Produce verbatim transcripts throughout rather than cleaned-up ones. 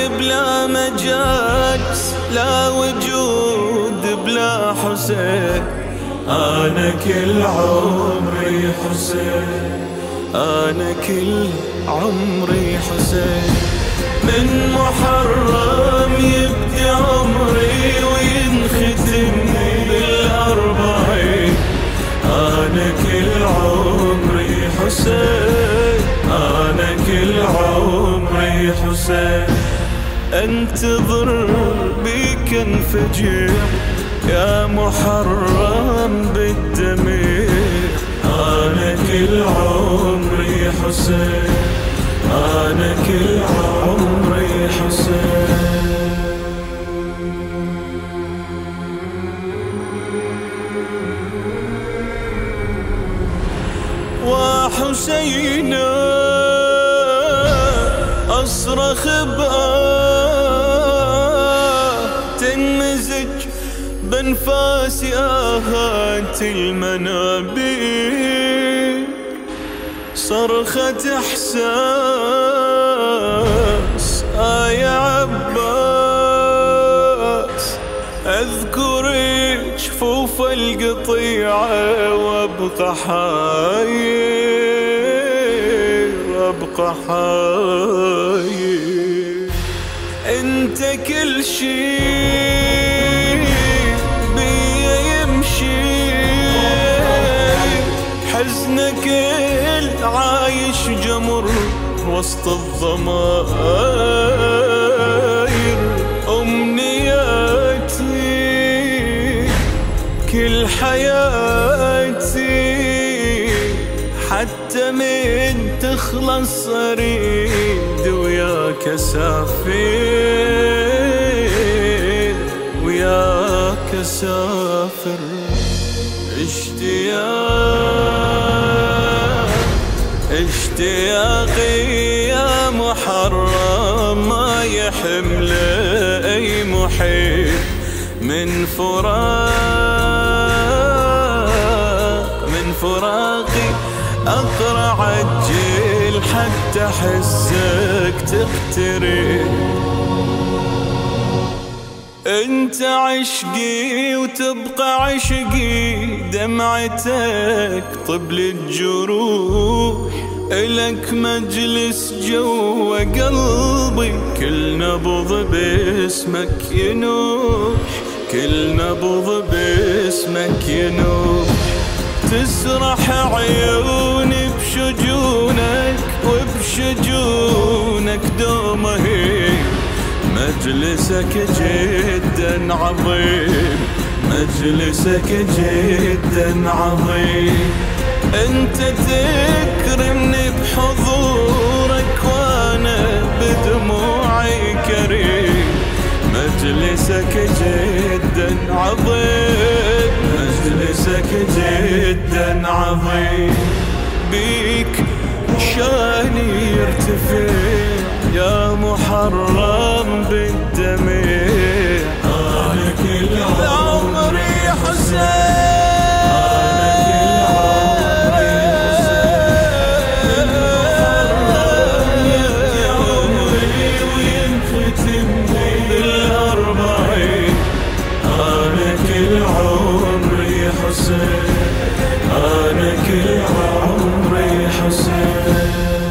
بلا مجالس، لا وجود بلا حسين. أنا كل عمري حسين، أنا كل عمري حسين. من محرم يبدي عمري وينختم بالأربعين. أنا كل عمري حسين، أنا كل عمري حسين. انتظر بيك انفجر يا محرم بالدمير. أنا كل عمري حسين، أنا كل عمري حسين. وحسينا أصرخ بآه تنمزج بانفاس آهات المنابر. صرخة إحساس آه يا عباس. أذكر جفوف القطيعة وابقى حاير، وابقى حاير. انت كل شي بيا يمشي، حزنك العايش جمر وسط الضمائر. أمنياتي كل حياتي، حتى من تخلص أريد وياك أسافر، وياك أسافر. اشتياق اشتياقي يا محرم ما يحمل أي محيط. من فراق من فراقي أقرع الجيل حتى حسك تقترب. انت عشقي وتبقى عشقي، دمعتك طب للجروح. إلك مجلس جوا قلبي، كل نبض باسمك ينوح، كل نبض باسمك ينوح. تسرح عيوني بشجونك وبشجونك دومه. مجلسك جدا عظيم، مجلسك جدا عظيم. انت تكرمني بحضورك وانا بدموعي كريم. مجلسك جدا عظيم، مجلسك جدا عظيم. بيك شاني يرتفع يا محرم بالدميع. أنا كل عمري حسين، أنا كل عمري حسين.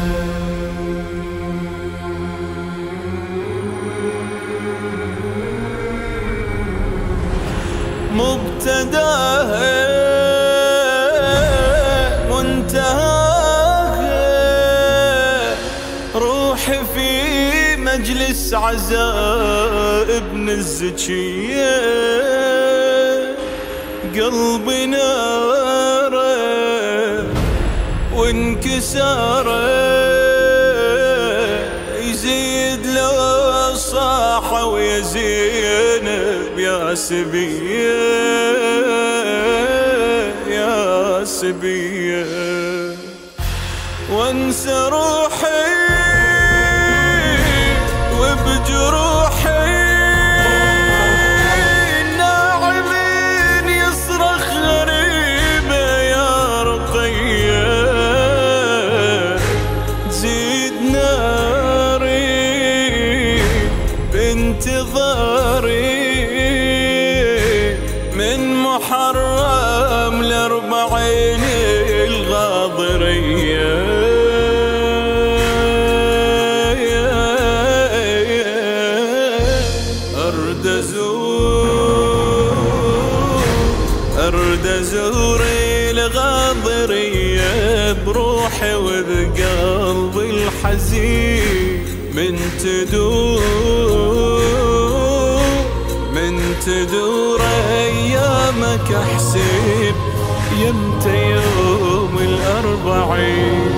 مبتداها منتهاها، روحي في مجلس عزاء ابن الزكية. قلبي ناره وانكساره، يزيد لو صاح ويا زينب يا سبية، يا سبية. وانسى روحي وبجروحي، الأربعين الغاضرية. أرد أزور أرد أزور الغاضرية بروحي وبقلبي الحزين، من تدور من تدور أيامك أحسب يمتى يوم الأربعين.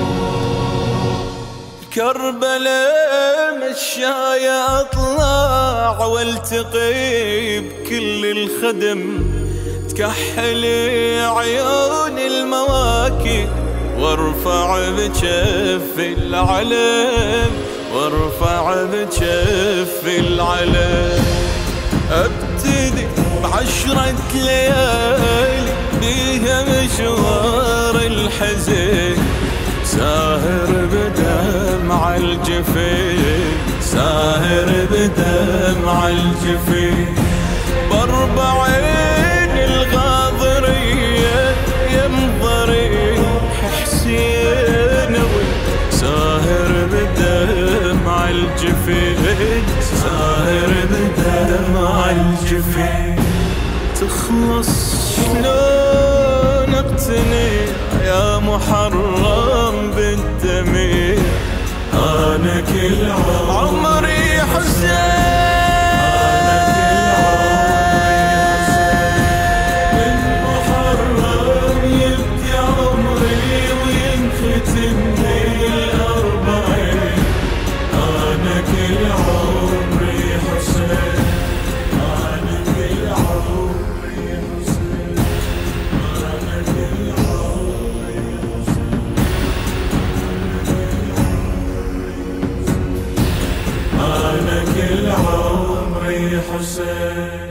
كربلاء مشاية أطلع والتقي بكل الخدم، تكحلي عيون المواكب وارفع بجف العلم وارفع بجف العلم. ابتدي بعشرة ليالي بيها مشوار الحزن، ساهر بدمع الجفين ساهر بدمع الجفين. باربعين الغاضرية يمضري حسين، ساهر بدمع الجفين ساهر بدمع الجفين. تخلص شلون اقتني يا محرم بالدمي، انا كل عمري حسين. كل عمري حسين.